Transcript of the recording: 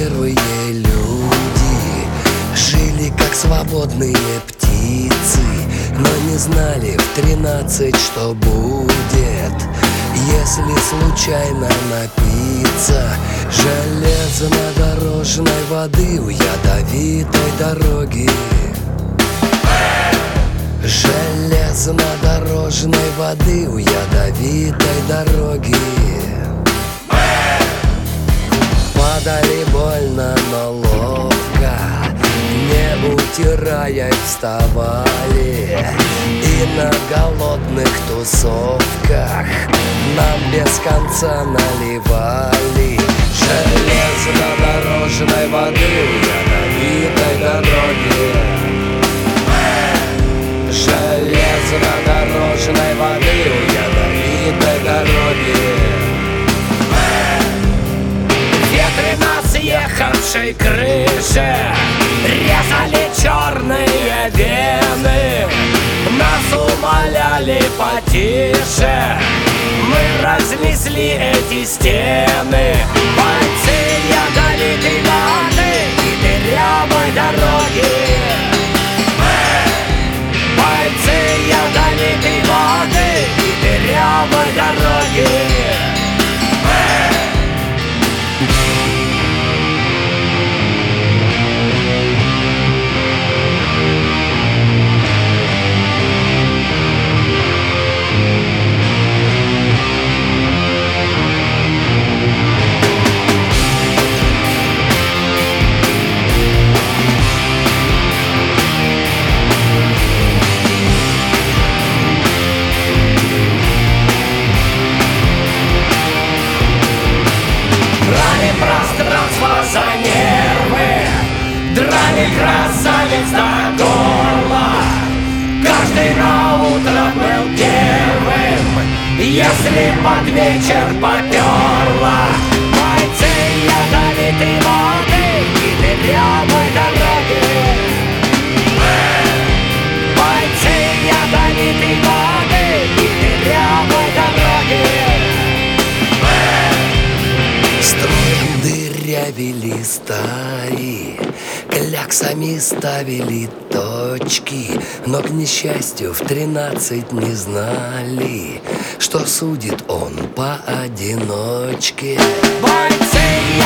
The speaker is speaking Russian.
первые люди жили как свободные птицы, но не знали в 13, что будет, если случайно напиться железнодорожной воды у ядовитой дороги. Железнодорожной воды у ядовитой дороги. Падали больно, но ловко, не утирая, вставали. И на голодных тусовках нам без конца наливали железнодорожной воды у ядовитой дороги. Железнодорожной воды у ядовитой дороги. Ветры на съехавшей крыше резали черные вены, нас умоляли потише, мы разнесли эти стены. Бойцы ядовитой воды и дырявой дороги. Бойцы ядовитой воды и дырявой дороги. Пространство за нервы, драли красавиц до горла. Каждый на утро был первым, если под вечер поперло. Бойцы ядовитой воды и дырявой дороги. Бойцы ядовитой воды и дырявой дороги. Строем дырявили стаи, кляксами ставили точки, но, к несчастью, в 13 не знали, что судит он поодиночке. Бойцы